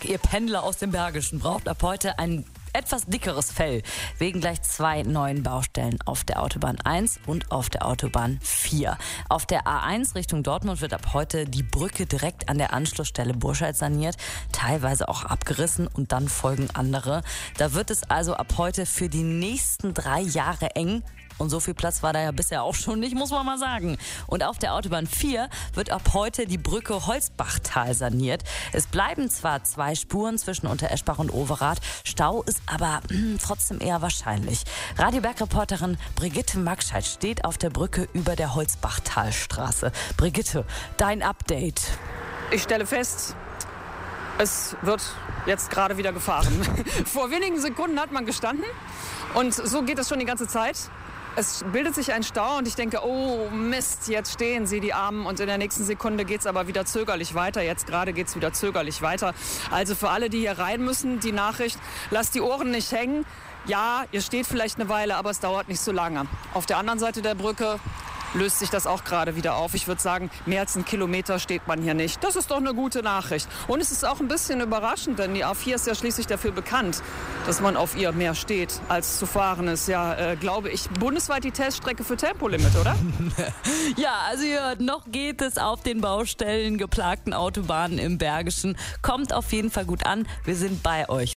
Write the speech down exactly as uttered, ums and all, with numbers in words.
Tag. Ihr Pendler aus dem Bergischen braucht ab heute ein etwas dickeres Fell wegen gleich zwei neuen Baustellen auf der Autobahn eins und auf der Autobahn vier. Auf der A eins Richtung Dortmund wird ab heute die Brücke direkt an der Anschlussstelle Burscheid saniert, teilweise auch abgerissen und dann folgen andere. Da wird es also ab heute für die nächsten drei Jahre eng. Und so viel Platz war da ja bisher auch schon nicht, muss man mal sagen. Und auf der Autobahn vier wird ab heute die Brücke Holzbachtal saniert. Es bleiben zwar zwei Spuren zwischen Untereschbach und Overath, Stau ist aber mh, trotzdem eher wahrscheinlich. Radio-Berg-Reporterin Brigitte Magscheid steht auf der Brücke über der Holzbachtalstraße. Brigitte, dein Update. Ich stelle fest, es wird jetzt gerade wieder gefahren. Vor wenigen Sekunden hat man gestanden und so geht es schon die ganze Zeit. Es bildet sich ein Stau und ich denke, oh Mist, jetzt stehen sie, die Armen. Und in der nächsten Sekunde geht es aber wieder zögerlich weiter. Jetzt gerade geht es wieder zögerlich weiter. Also für alle, die hier rein müssen, die Nachricht, lasst die Ohren nicht hängen. Ja, ihr steht vielleicht eine Weile, aber es dauert nicht so lange. Auf der anderen Seite der Brücke löst sich das auch gerade wieder auf. Ich würde sagen, mehr als einen Kilometer steht man hier nicht. Das ist doch eine gute Nachricht. Und es ist auch ein bisschen überraschend, denn die A vier ist ja schließlich dafür bekannt, dass man auf ihr mehr steht, als zu fahren ist. Ja, äh, glaube ich, bundesweit die Teststrecke für Tempolimit, oder? Ja, also ihr hört, noch geht es auf den Baustellen geplagten Autobahnen im Bergischen. Kommt auf jeden Fall gut an. Wir sind bei euch.